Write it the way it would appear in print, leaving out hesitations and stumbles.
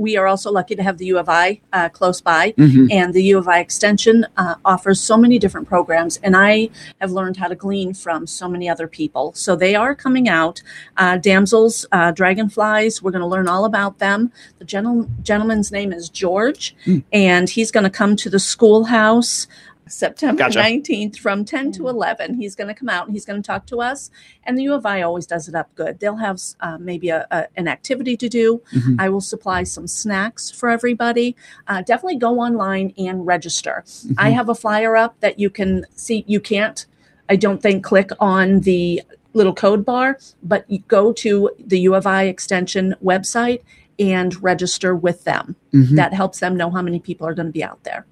we are also lucky to have the U of I close by, Mhm. and the U of I Extension offers so many different programs, and I have learned how to glean from so many other people. So they are coming out. Damsels, dragonflies, we're going to learn all about them. The gentleman's name is George, and he's going to come to the schoolhouse September 19th from 10 to 11. He's going to come out and he's going to talk to us. And the U of I always does it up good. They'll have maybe an activity to do. Mhm. I will supply some snacks for everybody. Definitely go online and register. I have a flyer up that you can see. You can't, I don't think, click on the little code bar, but you go to the U of I Extension website and register with them. Mhm. That helps them know how many people are going to be out there.